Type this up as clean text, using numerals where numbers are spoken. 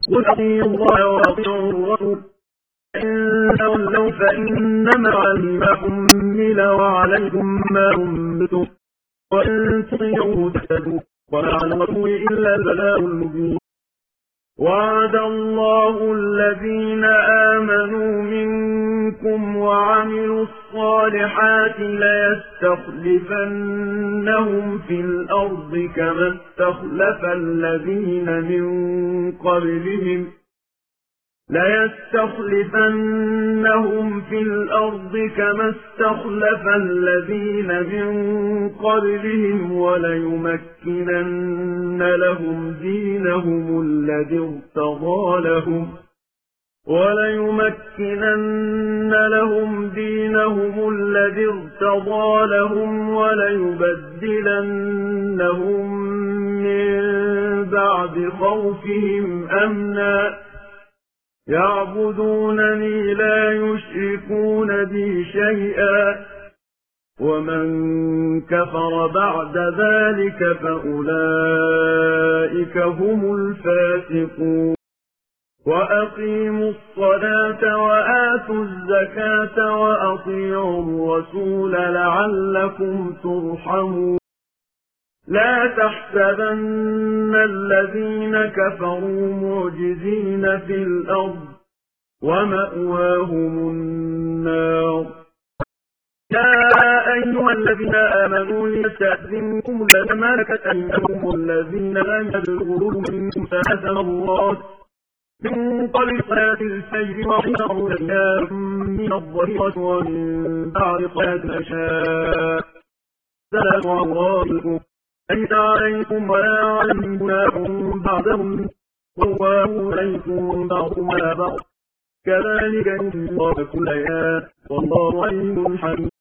قل أطيعوا الله وأطيعوا الرسول إن تولوا فإنما عليه ما حمل وعليكم ما حملتم وإن تطيعوا تهتدوا وما على الرسول إلا البلاغ المبين. وعد الله الذين آمنوا منكم وعملوا الصالحات ليستخلفنهم في الأرض كما استخلف الذين من قبلهم وليمكنن لهم دينهم الذي ارتضى لهم وليبدلنهم من بعد خوفهم أمنا يعبدونني لا يشركون بي شيئا ومن كفر بعد ذلك فأولئك هم الفاسقون. وأقيموا الصلاة وآتوا الزكاة وأطيعوا الرسول لعلكم ترحمون. لا تحسبن الذين كفروا معجزين في الأرض ومأواهم النار. يا أيها الذين آمنوا ليستأذنكم الذين ملكت أيمانكم الذين لم يبلغوا منكم 3 مرات من قبل صلاة الفجر وحين تضعون ثيابكم من الظهيرة ومن بعد صلاة العشاء 3 عورات ليس عليكم ولا عليهم جناح بعدهم والله عليكم بعضكم على بعض كذلك يبين الله كل آيات والله عليم حكيم.